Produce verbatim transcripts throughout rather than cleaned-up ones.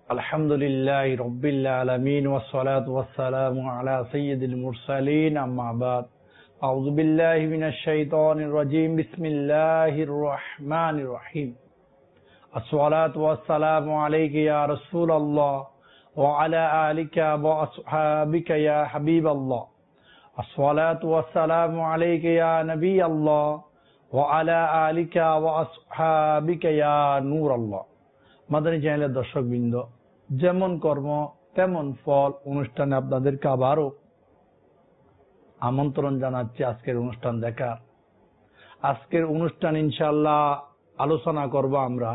আলহামদুলিল্লাহি রাব্বিল আলামিন ওয়াস সালাতু ওয়াস সালামু আলা সাইয়্যিদিল মুরসালিন আম্মা বাদ আউযু বিল্লাহি মিনাশ শাইতানির রাজীম বিসমিল্লাহির রহমানির রহিম আসসালাতু ওয়াস সালামু আলাইকা ইয়া রাসূলুল্লাহ ওয়া আলা আলিকা ওয়া আসহাবিকা ইয়া হাবিবাল্লাহ আসসালাতু ওয়াস সালামু আলাইকা ইয়া নবিয়াল্লাহ ওয়া আলা আলিকা ওয়া আসহাবিকা ইয়া নূরাল্লাহ। মাদানী চ্যানেলের দর্শকবৃন্দ, যেমন কর্ম তেমন ফল অনুষ্ঠানে আপনাদেরকে আবারও আমন্ত্রণ জানাচ্ছি আজকের অনুষ্ঠান দেখার। আজকের অনুষ্ঠান ইনশাআল্লাহ আলোচনা করব আমরা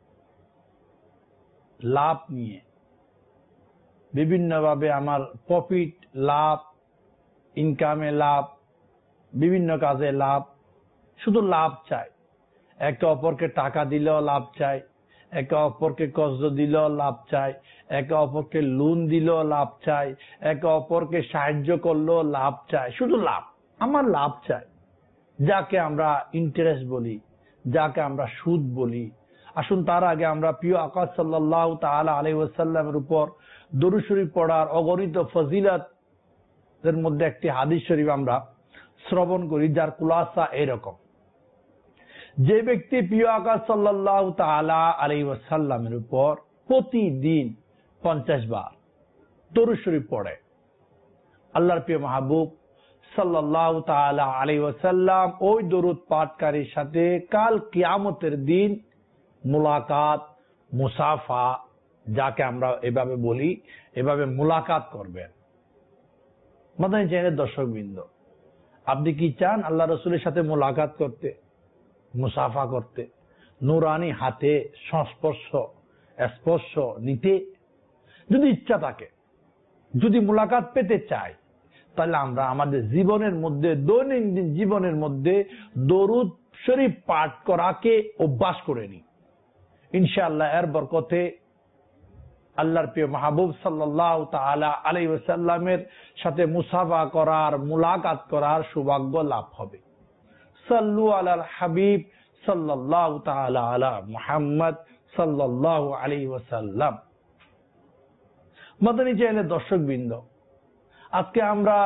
লাভ নিয়ে। বিভিন্নভাবে আমার প্রফিট, লাভ, ইনকামে লাভ, বিভিন্ন কাজে লাভ, শুধু লাভ চাই। একে অপরকে টাকা দিলেও লাভ চাই, একে অপরকে কর্জ দিলেও লাভ চাই, একে অপরকে লোন দিলেও লাভ চাই, একে অপরকে সাহায্য করলেও লাভ চাই, শুধু লাভ। আমার লাভ চাই, যাকে আমরা ইন্টারেস্ট বলি, যাকে আমরা সুদ বলি। আসুন তার আগে আমরা প্রিয় আকাশ সাল্লাল্লাহু তাআলা আলাইহি ওয়াসাল্লামের উপর দরুদ শরীফ পড়ার অগণিত ফজিলতের মধ্যে একটি হাদিস শরীফ আমরা শ্রবণ করি, যার খুলাসা এরকম: যে ব্যক্তি প্রিয় আকাশ সাল্লাল্লাহু তাআলা আলাইহি ওয়াসাল্লামের উপর প্রতিদিন পঞ্চাশ বার দরুদ শরীফ পড়ে, আল্লাহর প্রিয় মাহবুব সাল্লাল্লাহু তাআলা আলাইহি ওয়াসাল্লাম ওই দরুদ পাঠকারীর সাথে কাল কিয়ামতের দিন মুলাকাত, মুসাফা, যাকে আমরা এভাবে বলি, এভাবে মুলাকাত করবেন। মাদানী চ্যানেলের দর্শকবৃন্দ, আপনি কি চান আল্লাহ রসুলের সাথে মুলাকাত করতে, মুসাফা করতে, নুরানি হাতে সংস্পর্শ স্পর্শ নিতে? যদি ইচ্ছা থাকে, যদি মুলাকাত পেতে চাই, তাহলে আমরা আমাদের জীবনের মধ্যে, দৈনন্দিন জীবনের মধ্যে দরুদ শরীফ পাঠ করাকে অভ্যাস করে নিই। ইনশাআল্লাহ এর বরকতে আল্লাহর প্রিয় মাহবুব সাল্লাল্লাহু তাআলা আলাইহি ওয়াসাল্লামের সাথে মুসাফা করার, মুলাকাত করার সৌভাগ্য লাভ হবে। সাল্লু আলাল হাবিব সাল্লাল্লাহু তাআলা আলা মুহাম্মদ সাল্লাল্লাহু আলাইহি ওয়াসাল্লাম। মাদানী চ্যানেলের দর্শকবৃন্দ, আজকে আমরা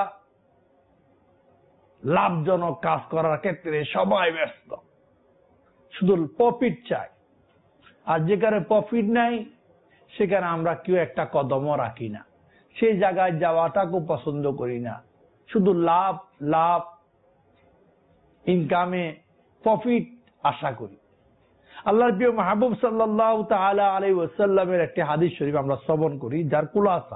লাভজনক কাজ করার ক্ষেত্রে সবাই ব্যস্ত, শুধু প্রফিট চাই। আর যেখানে প্রফিট নাই সেখানে আমরা কেউ একটা কদমও রাখি না, সেই জায়গায় যাওয়াটাকেও পছন্দ করি না। শুধু লাভ লাভ, ইনকামে প্রফিট আশা করি। আল্লাহর প্রিয় মাহবুব সাল্লাল্লাহু তাআলা আলাইহি ওয়াসাল্লামের একটি হাদিস শরীফ আমরা শ্রবণ করি, যার খুলাসা: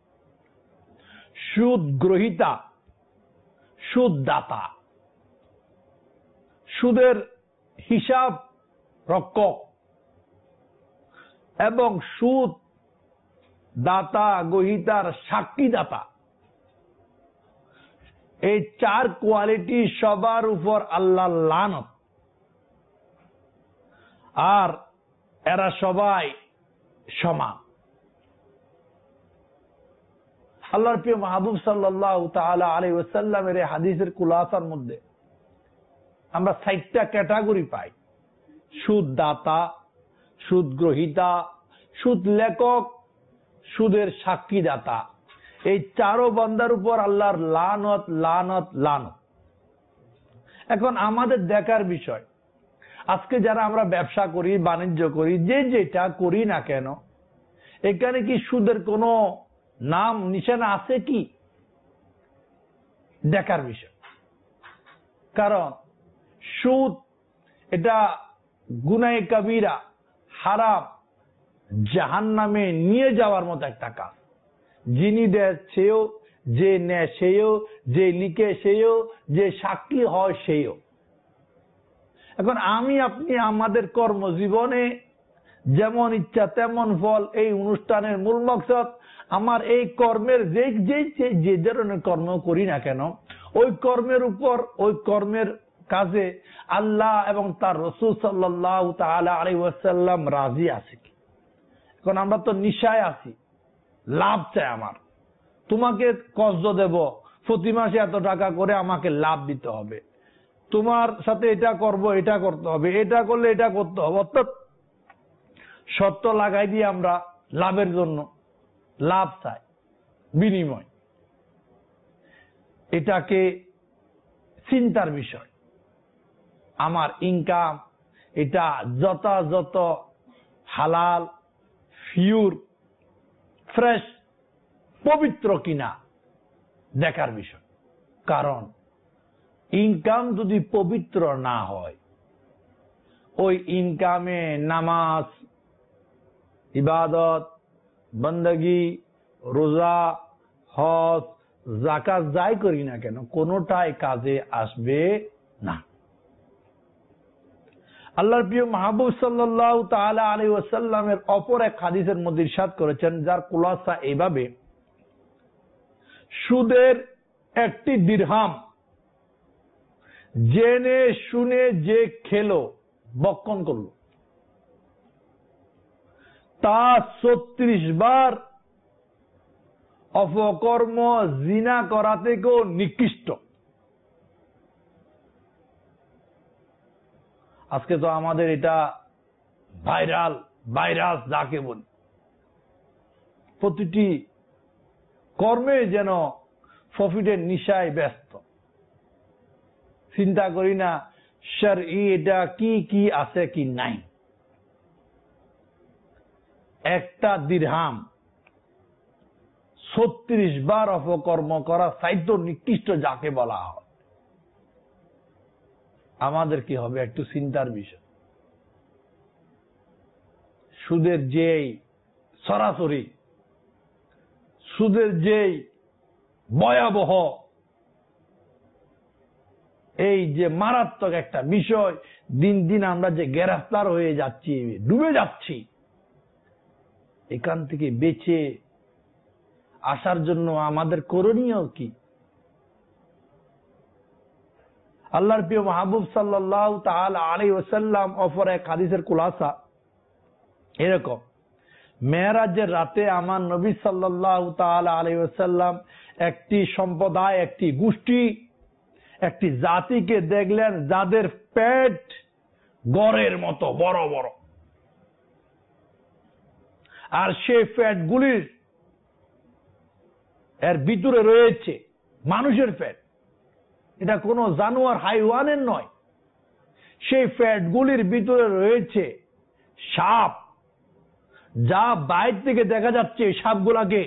সুদ গ্রহীতা, সুদ দাতা, সুদের হিসাব রক্ষক এবং সুদ দাতা গ্রহীতার সাক্ষী দাতা, এই চার কোয়ালিটি সবার উপর আল্লাহর লানত। আর এরা সবাই সমান। আল্লাহর প্রিয় মাহবুব সাল্লাল্লাহু তাআলা আলাইহি ওয়াসাল্লামের এই হাদিসের খুলাসার মধ্যে আমরা চারটা ক্যাটাগরি পাই: সুদ দাতা, সুদ গ্রহীতা, সুদ লেখক, সুদের সাক্ষী দাতা। এই চারো বান্দার উপর আল্লাহর লানত লানত লানত। এখন আমাদের দেখার বিষয়, আজকে যারা আমরা ব্যবসা করি, বাণিজ্য করি, যে যেটা করি না কেন, এখানে কি সুদের কোনো নাম নিশানা আছে কি? দেখার বিষয়। কারণ সুদ এটা গুনাহে কাবীরা, হারাম, জাহান্নামে নিয়ে যাওয়ার মতো একটা কাজ। যিনি দেয় সেও, যে নেয় সেও, যে লিখে সেও, যে সাক্ষী হয় সেও। এখন আমি আপনি আমাদের কর্মজীবনে যেমন ইচ্ছা তেমন ফল, এই অনুষ্ঠানের মূল মকসদ আমার এই কর্মের যে যে যে ধরনের কর্ম করি না কেন, ওই কর্মের উপর, ওই কর্মের কাজে আল্লাহ এবং তার রাসূল সাল্লাল্লাহু তাআলা আলাইহি ওয়াসাল্লাম রাজি আছে কি? এখন আমরা তো নিশায় আছি, লাভ চাই আমার। তোমাকে কর্জ দেব, প্রতি মাসে এত টাকা করে আমাকে লাভ দিতে হবে, তোমার সাথে এটা করব, এটা করতে হবে, এটা করলে এটা করতে হবে। অর্থাৎ শর্ত লাগাই দিয়ে আমরা লাভের জন্য, লাভ চায়, বিনিময়। এটাকে চিন্তার বিষয়। আমার ইনকাম এটা যথাযথ হালাল, পিওর, ফ্রেশ, পবিত্র কিনা দেখার বিষয়। কারণ ইনকাম যদি পবিত্র না হয়, ওই ইনকামে নামাজ, ইবাদত, বন্দগি, রোজা, হজ, যাকাত যাই করি না কেন, কোনোটাই কাজে আসবে না। আল্লাহর প্রিয় মাহবুব সাল্লাল্লাহু তাআলা আলাইহি ওয়াসাল্লামের অপর এক হাদিসের মধ্যে ইরশাদ করেছেন, যার খুলাসা এইভাবে, সুদের একটি দিরহাম জেনে শুনে যে খেলো, বক্ষণ করলো, তা ছত্রিশ বার অপকর্ম জিনা করা থেকেও নিকৃষ্ট। আজকে তো আমাদের এটা ভাইরাল, ভাইরাস যাকে বলি, প্রতিটি কর্মে যেন প্রফিটের নিশায় ব্যস্ত। চিন্তা করি না শরঈ এটা কি কি আছে কি নাই। একটা দিরহাম ছত্রিশ বার অপকর্ম করা সাইদ্য নিকৃষ্ট যাকে বলা হয়। আমাদের কি হবে একটু চিন্তার বিষয়। সুদের যেই সরাসরি, সুদের যেই ভয়াবহ, এই যে মারাত্মক একটা বিষয়, দিন দিন আমরা যে গ্রেফতার হয়ে যাচ্ছি, ডুবে যাচ্ছি, এখান থেকে বেঁচে আসার জন্য আমাদের করণীয় কি? আল্লাহর প্রিয় মাহবুব সাল্লাল্লাহু তাআলা আলাইহি ওয়াসাল্লাম অপর এক হাদিসের খুলাসা এরকম, মেরাজের রাতে আমার নবী সাল্লাল্লাহু তাআলা আলাইহি ওয়াসাল্লাম একটি সম্প্রদায়, একটি গোষ্ঠী, একটি জাতিকে দেখলেন যাদের পেট গড়ের মতো বড় বড়, আর সেই পেটগুলির এর ভিতরে রয়েছে মানুষের পেট, এটা কোনো জানোয়ার হাইওয়ানের নয়। সেই পেটগুলির ভিতরে রয়েছে সাপ, যা বাইরে থেকে দেখা যাচ্ছে সাপগুলাকে।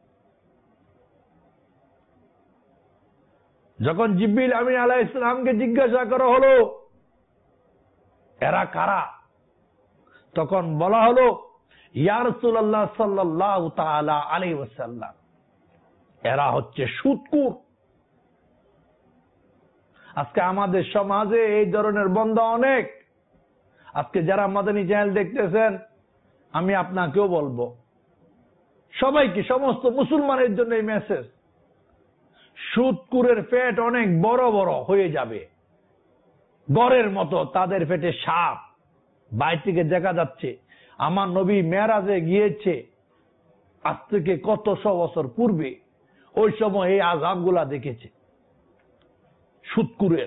যখন জিবরিল আমিন আলাইহিস সালামকে জিজ্ঞাসা করা হলো এরা কারা, তখন বলা হলো, ইয়া রাসূলুল্লাহ সাল্লাল্লাহু তাআলা আলাইহি ওয়াসাল্লাম, এরা হচ্ছে সুদখোর। আজকে আমাদের সমাজে এই ধরনের বন্দা অনেক। আজকে যারা মাদানী চ্যানেল দেখতেছেন, আমি আপনাকেও বলবো, সবাইকে, সমস্ত মুসলমানের জন্য এই মেসেজ, সুদখোরের পেট অনেক বড় বড় হয়ে যাবে, গড়ের মতো তাদের পেটে সাপ, বাইরে থেকে দেখা যাচ্ছে। আমার নবী মেরাজে গিয়েছে আজ থেকে কত শ বছর পূর্বে, ওই সময় এই আযাবগুলা দেখেছে সুদখোরের।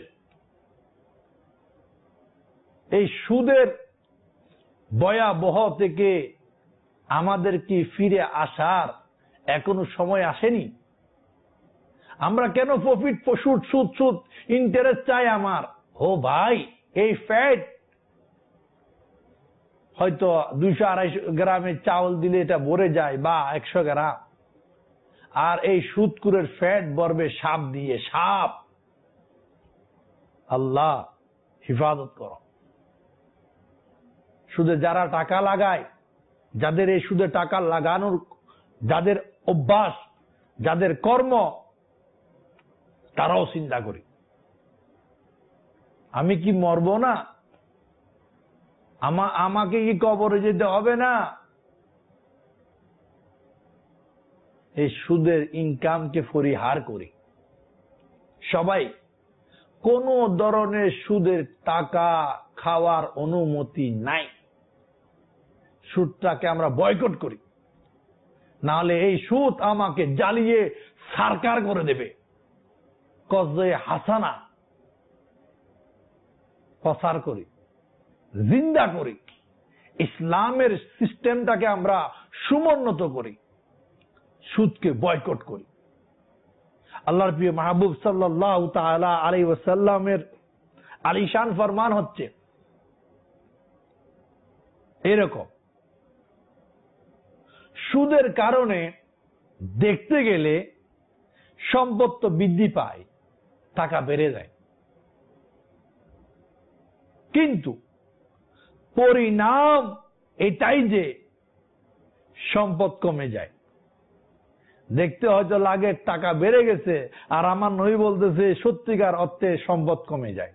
এই সুদের ভয়াবহ থেকে আমাদের কি ফিরে আসার এখনো সময় আসেনি? আমরা কেন প্রফিট, সুদ সুদ সুদ ইন্টারেস্ট চাই আমার? ও ভাই, এই ফ্যাট হয়তো দুইশো আড়াইশো গ্রামের চাউল দিলে এটা ভরে যায়, বা একশো গ্রাম, আর এই সুদখোরের ফ্যাট ভরবে সাপ দিয়ে। সাপ, আল্লাহ হিফাজত করো। সুদে যারা টাকা লাগায়, যাদের এই সুদে টাকা লাগানোর, যাদের অভ্যাস, যাদের কর্ম, তারাও চিন্তা করি, আমি কি মরব না? আমাকে কি কবরে যেতে হবে না? এই সুদের ইনকামকে পরিহার করি। সবাই কোন ধরনের সুদের টাকা খাওয়ার অনুমতি নাই। সুদটাকে আমরা বয়কট করি, না হলে এই সুদ আমাকে জ্বালিয়ে সারকার করে দেবে। কজে হাসানা প্রচার করি, জিন্দা করি, ইসলামের সিস্টেমটাকে আমরা সমুন্নত করি, সুদকে বয়কট করি। আল্লাহর প্রিয় মাহবুব সাল্লাল্লাহু তাআলা আলাইহি ওয়াসাল্লামের আলিশান ফরমান হচ্ছে এরকম, সুদের কারণে দেখতে গেলে সম্পদ তো বৃদ্ধি পায়, টাকা বেড়ে যায়, কিন্তু পরিণাম এটাই যে সম্পদ কমে যায়। দেখতে হয়তো লাগে টাকা বেড়ে গেছে, আর আমার নবী বলতেছে সত্যিকার অর্থে সম্পদ কমে যায়।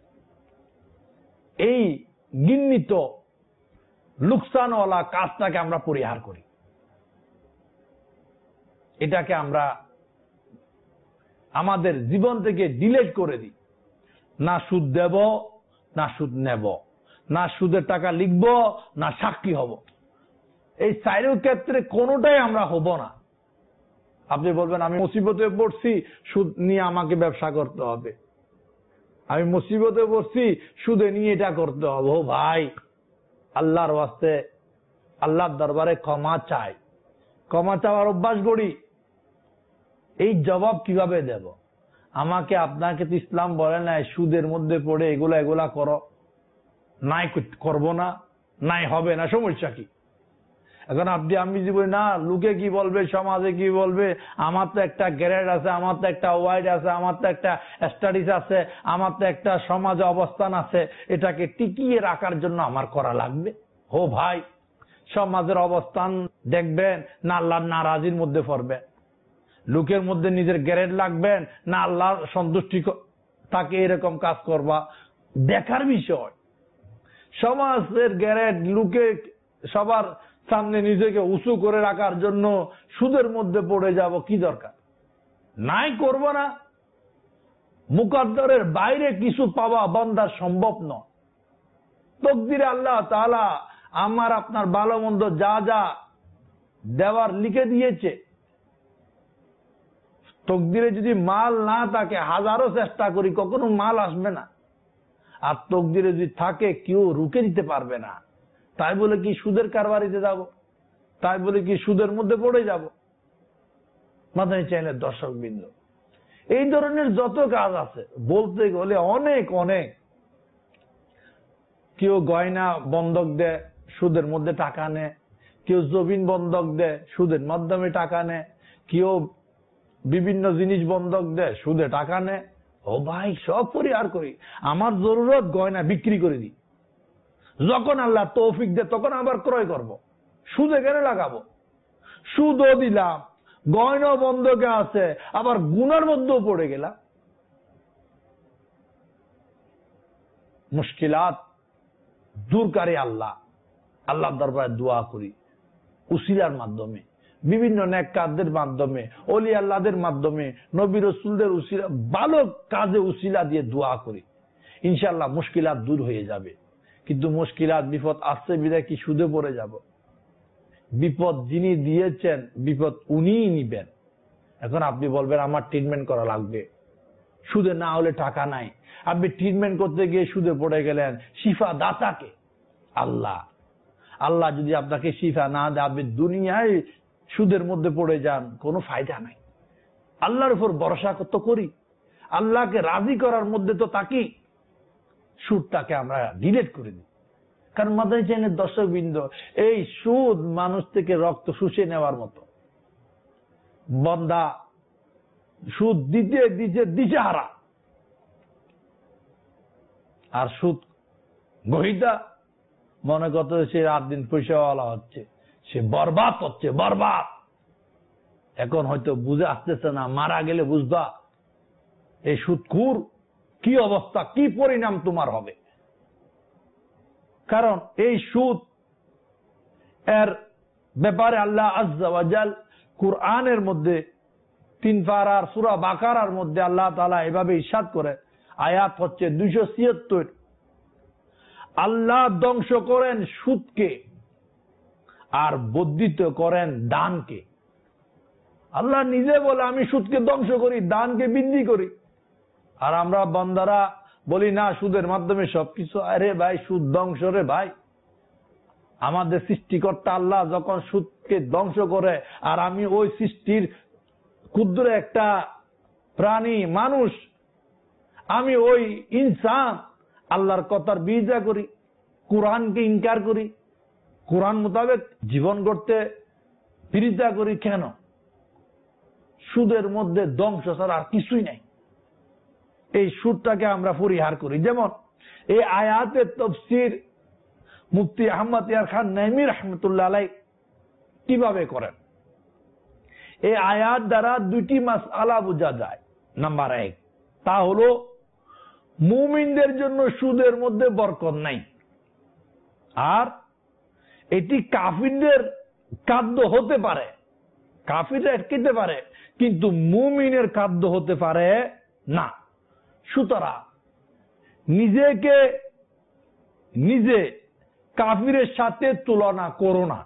এই গিন্নিত লোকসানওয়ালা কাজটাকে আমরা পরিহার করি, এটাকে আমরা আমাদের জীবন থেকে ডিলিট করে দিই। না সুদ দেব, না সুদ নেব, না সুদের টাকা লিখব, না সাক্ষী হব। এই চাইরো ক্ষেত্রে কোনোটাই আমরা হব না। আপনি বলবেন আমি মুসিবতে পড়ছি, সুদ নিয়ে আমাকে ব্যবসা করতে হবে, আমি মুসিবতে পড়ছি, সুদে নিয়ে এটা করতে হবে। ও ভাই, আল্লাহর ওয়াস্তে আল্লাহর দরবারে ক্ষমা চাই, ক্ষমা চাওয়ার অভ্যাস করি। এই জবাব কিভাবে দেব? আমাকে আপনাকে তো ইসলাম বলে নাই সুদের মধ্যে পড়ে এগুলা এগুলা করো, নাই করব না, নাই হবে না, সমস্যা কি? এখন আপনি আমি যে বলি না, লোকে কি বলবে, সমাজে কি বলবে, আমার তো একটা গ্রেড আছে, আমার তো একটা ওয়াইড আছে, আমার তো একটা স্টাডিজ আছে, আমার তো একটা সমাজে অবস্থান আছে, এটাকে টিকিয়ে রাখার জন্য আমার করা লাগবে। ও ভাই, সমাজের অবস্থান দেখবেন না আল্লাহর নারাজির মধ্যে পড়বেন, লোকের মধ্যে নিজের গ্রেড লাগবেন না আল্লাহর সন্তুষ্টি তাকে এরকম কাজ করবা, দেখার বিষয়। সমাজের গ্রেড লোকে সবার সামনে নিজেকে উঁচু করে রাখার জন্য সুদের মধ্যে পড়ে যাব, কি দরকার? নাই, করব না। মুকদ্দরের বাইরে কিছু পাওয়া বান্দা সম্ভব নয়। তকদিরে আল্লাহ তাআলা আমার আপনার ভালো মন্দ যা যা দেওয়ার লিখে দিয়েছে, তকদিরে যদি মাল না থাকে হাজারো চেষ্টা করি কখনো মাল আসবে না। আর তকদিরে যদি থাকে কেউ রুখে দিতে পারবে না। তাই বলে কি সুদের কারবারিতে যাব? তাই বলে কি সুদের মধ্যে পড়ে যাব? মাদানী চ্যানেলের দর্শক বৃন্দ, এই ধরনের যত কাজ আছে বলতে গেলে অনেক অনেক। কেউ গয়না বন্ধক দেয়, সুদের মধ্যে টাকা নেয়। কেউ জমিন বন্ধক দেয়, সুদের মাধ্যমে টাকা নেয়। কেউ বিভিন্ন জিনিস বন্ধক দেয়, সুদে টাকা নেয়। ও ভাই, সব পরিহার করি। আমার জরুরত গয়না বিক্রি করে দিই, যখন আল্লাহ তৌফিক দেয় তখন আবার ক্রয় করব। সুদে কেন লাগাবো? সুদও দিলাম, গয়না বন্ধকে আছে, আবার গুনার মধ্যেও পড়ে গেলাম। মুশকিলাত দূরকারী আল্লাহ, আল্লাহর দরবারে দোয়া করি উসিলার মাধ্যমে, বিভিন্ন নেককারদের মাধ্যমে, ওলি আল্লাহদের মাধ্যমে, নবী রাসূলদের উসিলা, ভালো কাজে উসিলা দিয়ে দোয়া করি, ইনশাআল্লাহ মুশকিলাত দূর হয়ে যাবে। কিন্তু মুশকিলাত বিপদ আসছে বিদায় কি সুদে পড়ে যাব? বিপদ যিনি দিয়েছেন বিপদ উনিই নিবেন। এখন আপনি বলবেন আমার ট্রিটমেন্ট করা লাগবে, সুদে না হলে টাকা নাই। আপনি ট্রিটমেন্ট করতে গিয়ে সুদে পড়ে গেলেন। শিফা দাতাকে আল্লাহ। আল্লাহ যদি আপনাকে শিফা না দেয়, আপনি দুনিয়ায় সুদের মধ্যে পড়ে যান, কোনো ফায়দা নাই। আল্লাহর উপর ভরসা তো করি, আল্লাহকে রাজি করার মধ্যে তো থাকি, সুদটাকে আমরা ডিলিট করে দিই। কারণ মাদানী চ্যানেলের দর্শকবৃন্দ, এই সুদ মানুষ থেকে রক্ত শুষে নেওয়ার মতো। বান্দা সুদ দিতে দিতে দিশেহারা, আর সুদ গ্রহীতা মনে করতে সে রাত দিন পয়সাওয়ালা হচ্ছে, সে বরবাদ হচ্ছে, বরবাদ। এখন হয়তো বুঝে আসতেছে না, মারা গেলে বুঝবা এই সুদখোর কি অবস্থা, কি পরিণাম তোমার হবে। কারণ এই সুদ এর ব্যাপারে আল্লাহ আজ্জা ওয়া জাল কুরআনের মধ্যে তিন পারার সূরা বাকারার মধ্যে আল্লাহ তাআলা এভাবে ইরশাদ করে, আয়াত হচ্ছে দুইশো ছিয়াত্তর, আল্লাহ ধ্বংস করেন সুদকে আর বর্ধিত করেন দানকে। আল্লাহ নিজে বলে আমি সুদকে ধ্বংস করি, দানকে বৃদ্ধি করি। আর আমরা বান্দারা বলি না সুদের মাধ্যমে সবকিছু। আরে ভাই, সুদ ধ্বংস রে ভাই। আমাদের সৃষ্টিকর্তা আল্লাহ যখন সুদকে ধ্বংস করে, আর আমি ওই সৃষ্টির ক্ষুদ্র একটা প্রাণী মানুষ, আমি ওই ইনসান আল্লাহর কথার বিরোধিতা করি, কোরআনকে ইনকার করি, কোরআন মোতাবেক জীবন গড়তে বিরোধিতা করি, কেন? সুদের মধ্যে ধ্বংস ছাড়া আর কিছুই নাই। এই সুদটাকে আমরা পরিহার করি। যেমন এই আয়াতের তাফসীর মুফতি আহমদ ইয়ার খান নাইমি রহমতুল্লাহ আলাইহি কিভাবে করেন? এই আয়াত দ্বারা দুইটি মাসআলা বোঝা যায়। নাম্বার এক, তা হলো মুমিনদের জন্য সুদের মধ্যে বরকত নাই, আর এটি কাফিরদের খাদ্য হতে পারে, কাফিররা খেতে পারে, কিন্তু মুমিনের খাদ্য হতে পারে না। সুতরাং নিজেকে নিজে কাফিরের সাথে তুলনা করো না।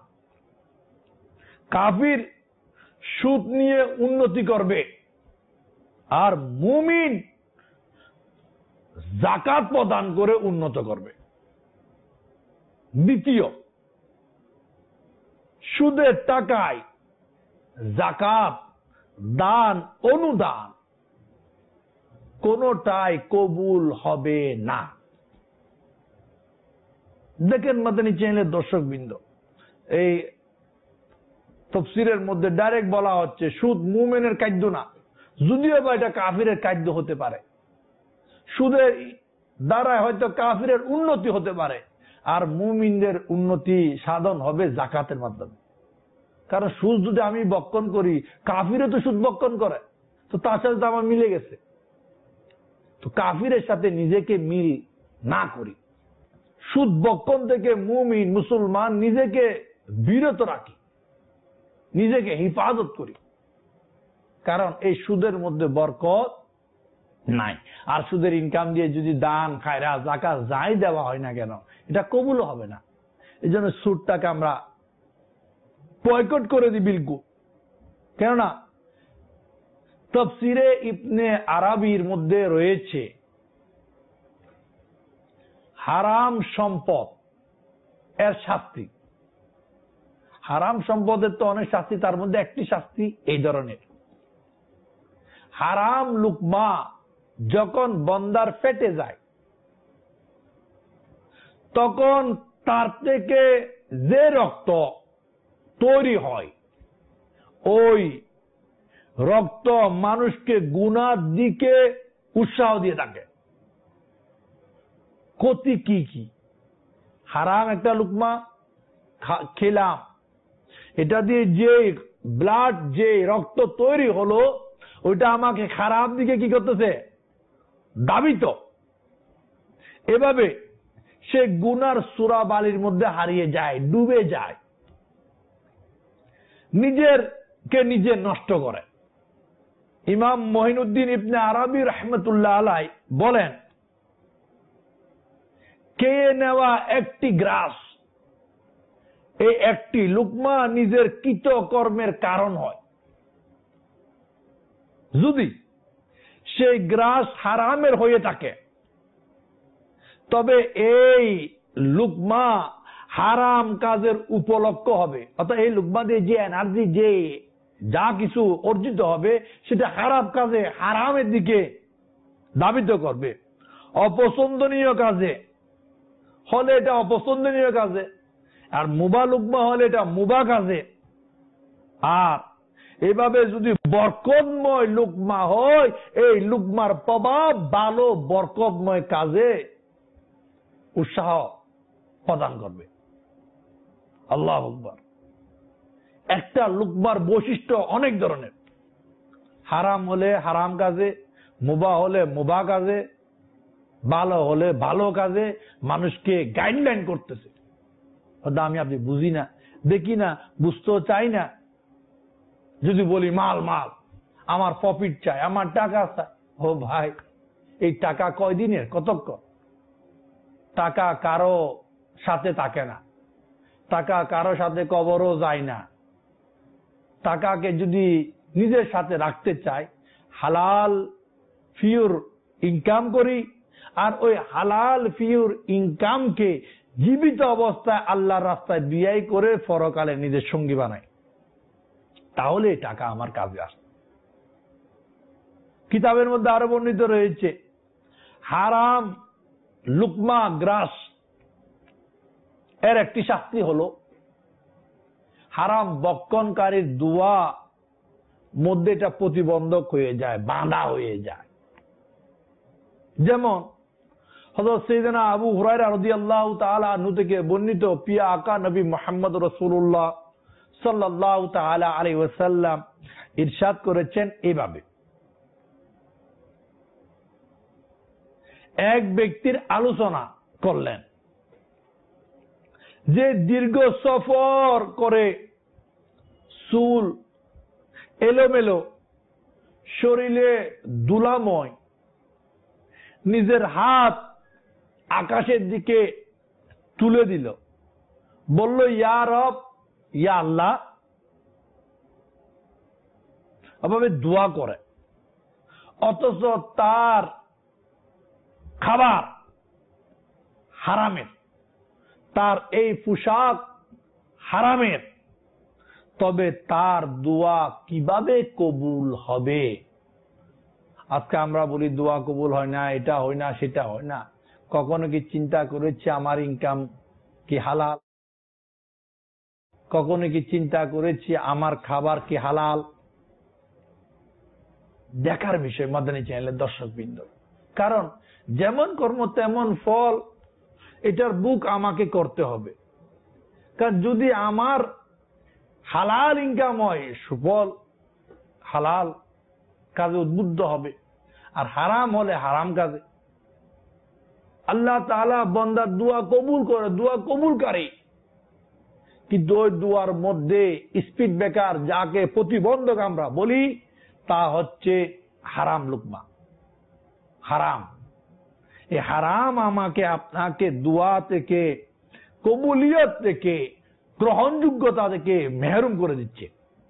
কাফির সুদ নিয়ে উন্নতি করবে, আর মুমিন যাকাত প্রদান করে উন্নত করবে। দ্বিতীয়, সুদের টাকায় যাকাত, দান, অনুদান কোনটাই কবুল হবে না। দেখেন মাদানী চ্যানেলের দর্শকবৃন্দ, এই তাফসীরের মধ্যে ডাইরেক্ট বলা হচ্ছে সুদ মুমিনের খাদ্য না, যদিও বা এটা কাফিরের খাদ্য হতে পারে। সুদের দ্বারা হয়তো কাফিরের উন্নতি হতে পারে, আর মুমিনদের উন্নতি সাধন হবে যাকাতের মাধ্যমে। কারণ সুদ যদি আমি বক্ষণ করি, কাফিরও তো সুদ বক্ষণ করে, তো তার সাথে তো আমার মিলে গেছে। তো কাফিরের সাথে নিজেকে মিল না করি, সুদ বক্ষণ থেকে মুমিন মুসলমান নিজেকে বিরত রাখি, নিজেকে হিফাজত করি। কারণ এই সুদের মধ্যে বরকত নাই। আর সুদের ইনকাম দিয়ে যদি দান, খায়রা, যাকাত যাই দেওয়া হয় না কেন, এটা কবুল হবে না। এই জন্য সুদটাকে আমরা বয়কট করে দিই বিলকুল। কেননা তাফসীরে ইবনে আরাবির মধ্যে রয়েছে হারাম সম্পদ এর শাস্তি। হারাম সম্পদের তো অনেক শাস্তি, তার মধ্যে একটি শাস্তি এই ধরনের। হারাম লুকমা যখন বন্দার পেটে যায়, তখন তার থেকে যে রক্ত তৈরি হয়, ওই রক্ত মানুষকে গুনার দিকে উৎসাহ দিয়ে থাকে। ক্ষতি কি কি? হারাম একটা লুকমা খেলাম, এটা দিয়ে যে ব্লাড, যে রক্ত তৈরি হলো, ওইটা আমাকে খারাপ দিকে কি করতেছে? দাবিত। এভাবে সে গুনার সূরা বালির মধ্যে হারিয়ে যায়, ডুবে যায়, নিজেরকে নিজে নষ্ট করে। ইমাম মঈনুদ্দিন ইবনে আরাবী রাহমাতুল্লাহ আলাইহি বলেন, খেয়ে নেওয়া একটি গ্রাস, এই একটি লুকমা নিজের কৃত কর্মের কারণ হয়। যদি সেই গ্রাস হারামের হয়ে থাকে, তবে এই লুকমা হারাম কাজের উপলক্ষ হবে। অর্থাৎ এই লুকমা দিয়ে যে এনার্জি, যে যা কিছু অর্জিত হবে, সেটা খারাপ কাজে, হারামের দিকে ধাবিত করবে। অপছন্দনীয় কাজে হলে এটা অপছন্দনীয় কাজে, আর মুবা লুকমা হলে এটা মুবা কাজে। আর এভাবে যদি বরকতময় লুকমা হয়, এই লুকমার প্রভাব ভালো বরকতময় কাজে উৎসাহ প্রদান করবে। আল্লাহু আকবার। একটা লুকমার বৈশিষ্ট্য অনেক ধরনের। হারাম হলে হারাম কাজে, মুবা হলে মুবা কাজে, ভালো হলে ভালো কাজে মানুষকে গাইডলাইন করতেছে। আমি আপনি বুঝি না, দেখি না, বুঝতেও চাই না। যদি বলি মাল মাল, আমার প্রফিট চাই, আমার টাকা চাই, ও ভাই, এই টাকা কয়দিনের, কতক্ষণ? টাকা কারো সাথে থাকে না, টাকা কারো সাথে কবরও যায় না। টাকাকে যদি নিজের সাথে রাখতে চাই, হালাল ফিউর ইনকাম করি, আর ওই হালাল ফিউর ইনকামকে জীবিত অবস্থায় আল্লাহর রাস্তায় বিয়ে করে পরকালে নিজের সঙ্গী বানায়, তাহলে টাকা আমার কাজে আসে। কিতাবের মধ্যে আরো বর্ণিত রয়েছে, হারাম লুকমা গ্রাস এর একটি শাস্তি হলো হারাম বক্ষণকারীর দোয়া মধ্যে এটা প্রতিবন্ধক হয়ে যায়, বাঁধা হয়ে যায়। যেমন হযরত সাইয়েদনা আবু হুরায়রা রাদিয়াল্লাহু তাআলা আনহু থেকে বর্ণিত, পিয়া আকা নবী মুহাম্মদ রাসূলুল্লাহ সাল্লাল্লাহু তাআলা আলাইহি ওয়াসাল্লাম ইরশাদ করেছেন এভাবে, এক ব্যক্তির আলোচনা করলেন যে দীর্ঘ সফর করে চুল এলোমেলো, শরীরে ধুলাময়, নিজের হাত আকাশের দিকে তুলে দিল, বলল ইয়া রব, ইয়া আল্লাহ, এভাবে দোয়া করে, অথচ তার খাবার হারামের, তার এই পোশাক হারামের, তবে তার দোয়া কিভাবে কবুল হবে? আজকে আমরা বলি দোয়া কবুল হয় না, এটা হয় না, সেটা হয় না। কখনো কি চিন্তা করেছি আমার ইনকাম কি হালাল? কখনো কি চিন্তা করেছি আমার খাবার কি হালাল? দেখার বিষয় মাদানী চ্যানেলের দর্শকবৃন্দ, কারণ যেমন কর্ম তেমন ফল, এটার বুক আমাকে করতে হবে। কারণ যদি আমার হালাল ইনকাম হয়, সুফল হালাল কাজে উদ্বুদ্ধ হবে, আর হারাম হলে হারাম কাজে। আল্লাহ তাআলা বান্দার দোয়া কবুল করে, দোয়া কবুলকারী, কিন্তু ওই দোয়ার মধ্যে স্পিড ব্রেকার, যাকে প্রতিবন্ধক আমরা বলি, তা হচ্ছে হারাম লুকমা, হারাম। এই হারাম আমাকে আপনাকে দোয়া থেকে, কবুলিয়ত থেকে, গ্রহণযোগ্যতা থেকে মেহরুম করে দিচ্ছে।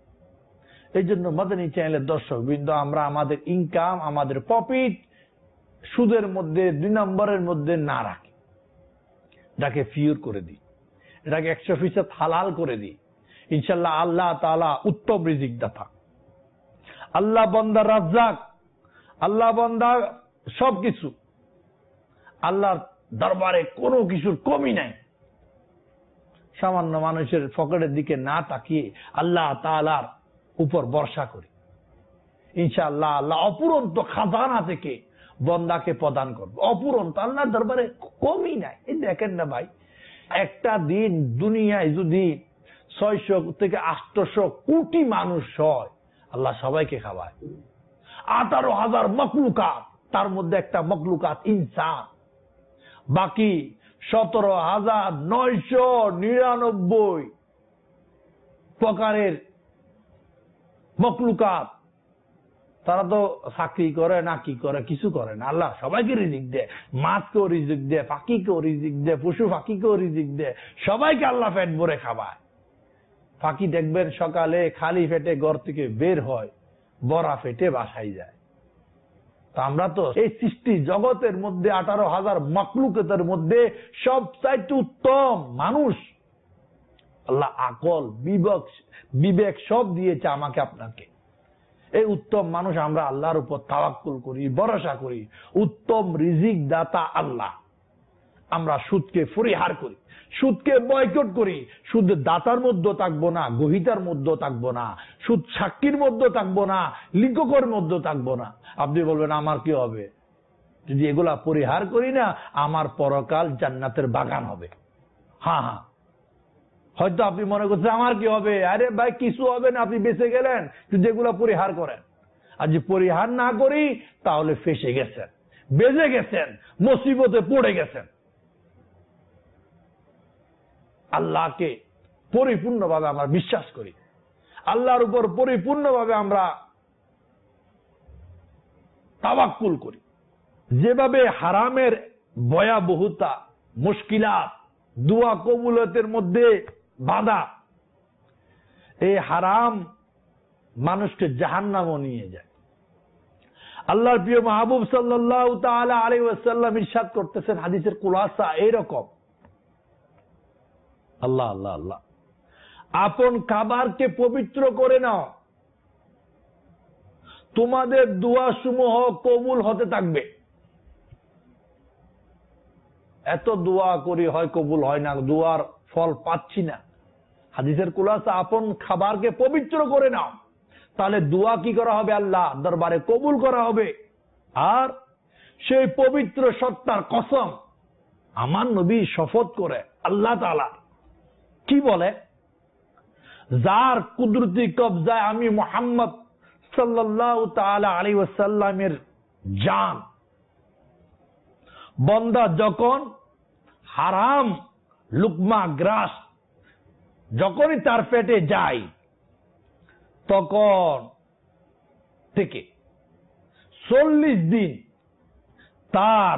এই জন্য মাদানী চ্যানেলের দর্শক বৃন্দ, আমরা আমাদের ইনকাম, আমাদের প্রফিট সুদের মধ্যে, দুই নম্বরের মধ্যে না রাখি, এটাকে ফিউর করে দিই, এটাকে একশো ফিসদ হালাল করে দিই। ইনশাল্লাহ আল্লাহ তাআলা উত্তম রিজিক দাতা, আল্লাহ বান্দা রাজ্জাক, আল্লাহ বান্দা সবকিছু, আল্লাহর দরবারে কোনো কিছুর কমি নাই। সামান্য মানুষের পকেটের দিকে না তাকিয়ে আল্লাহ তাআলার উপর ভরসা করি, ইনশাআল্লাহ আল্লাহ অপুরন্ত খাজানা থেকে বন্দাকে প্রদান করবে। অপুরন্ত, আল্লাহর দরবারে কমই নাই। এই দেখেন না ভাই, একটা দিন দুনিয়ায় যদি ছয়শো থেকে আটশো কোটি মানুষ হয়, আল্লাহ সবাইকে খাওয়ায়। আঠারো হাজার মখলুকাত, তার মধ্যে একটা মখলুকাত ইনসান, বাকি সতেরো হাজার নয়শো নিরানব্বই প্রকারের মখলুকাত, তারা তো চাকরি করে না, কি করে, কিছু করে না। আল্লাহ সবাইকে রিজিক দেয়, মাছকেও রিজিক দেয়, পাখিকেও রিজিক দেয়, পশু পাখিকেও রিজিক দেয়, সবাইকে আল্লাহ পেট ভরে খাওয়ায়। পাখি দেখবেন সকালে খালি পেটে ঘর থেকে বের হয়, বড়া পেটে বাসায় যায়। তো আমরা তো এই সৃষ্টি জগতের মধ্যে আঠারো হাজার মখলুকাতের মধ্যে সবচাইতে উত্তম মানুষ। আল্লাহ আকল, বিবেক বিবেক সব দিয়েছে আমাকে আপনাকে। এই উত্তম মানুষ আমরা আল্লাহর উপর তাওয়াক্কুল করি, ভরসা করি। উত্তম রিজিক দাতা আল্লাহ। আমরা সুদকে পরিহার করি, সুদকে বয়কট করি। সুদ দাতার মধ্যে থাকবো না, গ্রহীতার মধ্যে থাকবো না, সুদ সাক্ষীর মধ্যে থাকবো না, লিখকের মধ্যে থাকবো না। আপনি বলবেন আমার কি হবে? যদি এগুলা পরিহার করি না, আমার পরকাল জান্নাতের বাগান হবে। হ্যাঁ হ্যাঁ, হয়তো আপনি মনে করছেন আমার কি হবে? আরে ভাই, কিছু হবে না, আপনি বেঁচে গেলেন যদি এগুলা পরিহার করেন। আর যদি পরিহার না করি, তাহলে ফেসে গেছেন, বেঁচে গেছেন, মুসিবতে পড়ে গেছেন। আল্লাহকে পরিপূর্ণভাবে আমরা বিশ্বাস করি, আল্লাহর উপর পরিপূর্ণভাবে আমরা তাওয়াক্কুল করি। যেভাবে হারামের ভয়াবহতা, মুশকিলাত, দোয়া কবুলতের মধ্যে বাধা, এই হারাম মানুষকে জাহান্নামে নিয়ে যায়। আল্লাহর প্রিয় মাহবুব সাল্লাল্লাহু তাআলা আলাইহি ওয়াসাল্লাম ইরশাদ করতেছেন, হাদিসের খুলাসা এরকম, আল্লাহ আল্লাহ আল্লাহ আপন খাবারকে পবিত্র করে নাও, তোমাদের দোয়া সমূহ কবুল হতে থাকবে। এত দোয়া করি হয় কবুল হয় না, দোয়ার ফল পাচ্ছি না। হাদিসের কুলাসা আপন খাবারকে পবিত্র করে নাও, তাহলে দোয়া কি করা হবে? আল্লাহ দরবারে কবুল করা হবে। আর সেই পবিত্র সত্তার কসম আমার নবী শপথ করে আল্লাহ তাআলা কি বলে, যার কুদরতি কবজায় আমি মুহাম্মদ সাল্লাল্লাহু তাআলা আলাইহি ওয়াসাল্লামের জান, বান্দা যখন হারাম লুকমা গ্রাস যখনই তার পেটে যায়, তখন থেকে চল্লিশ দিন তার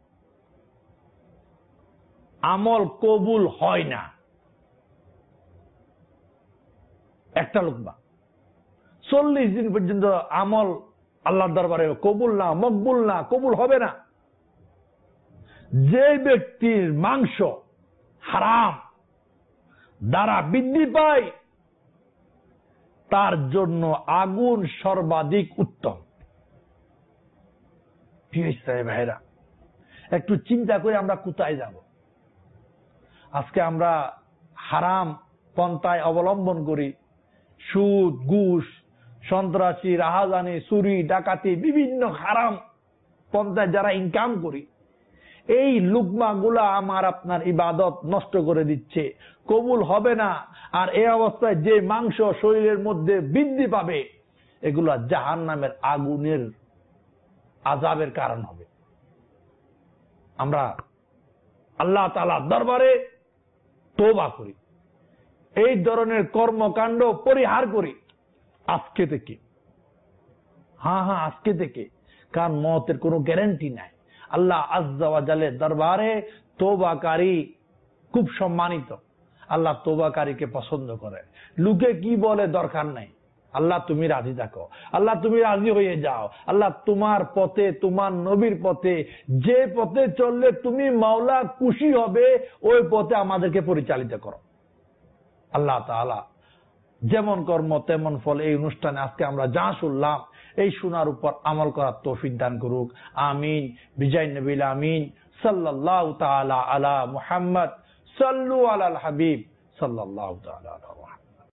আমল কবুল হয় না। একটা লুকমা চল্লিশ দিন পর্যন্ত আমল আল্লাহর দরবারে কবুল না, মকবুল না, কবুল হবে না। যে ব্যক্তির মাংস হারাম দ্বারা বৃদ্ধি পায়, তার জন্য আগুন সর্বাধিক উত্তম। ভাইরা, একটু চিন্তা করে আমরা কোথায় যাব? আজকে আমরা হারাম পন্থায় অবলম্বন করি, সুদ, ঘুষ, সন্ত্রাসী, রাহাজানি, চুরি, ডাকাতি, বিভিন্ন হারাম পন্থায় যারা ইনকাম করি, এই লুকমা গুলা আমার আপনার ইবাদত নষ্ট করে দিচ্ছে, কবুল হবে না। আর এই অবস্থায় যে মাংস শরীরের মধ্যে বৃদ্ধি পাবে, এগুলা জাহান্নামের আগুনের আযাবের কারণ হবে। আমরা আল্লাহ তাআলার দরবারে তওবা করি, এই ধরনের কর্মকাণ্ড পরিহার করি আজকে থেকে। হ্যাঁ হ্যাঁ আজকে থেকে, কারণ মওতের কোনো গ্যারান্টি নাই। আল্লাহ আজ্জা ওয়া জালের দরবারে তওবাকারী খুব সম্মানিত। আল্লাহ তওবাকারীকে পছন্দ করে। লোকে কি বলে দরকার নাই, আল্লাহ তুমি রাজি থাকো, আল্লাহ তুমি রাজি হয়ে যাও। আল্লাহ তোমার পথে, তোমার নবীর পথে, যে পথে চললে তুমি মাওলা খুশি হবে, ওই পথে আমাদেরকে পরিচালিত করো। আল্লাহ তাআলা যেমন কর্ম তেমন ফল। এই অনুষ্ঠানে আজকে আমরা যা শুনলাম, এই শোনার উপর আমল করার তৌফিক দান করুক। আমিন। বিজয় নবীল আমিন। সাল্লাল্লাহু তাআলা আলা মুহাম্মদ। সাল্লু আলাল হাবিব সাল্লাল্লাহু তাআলা।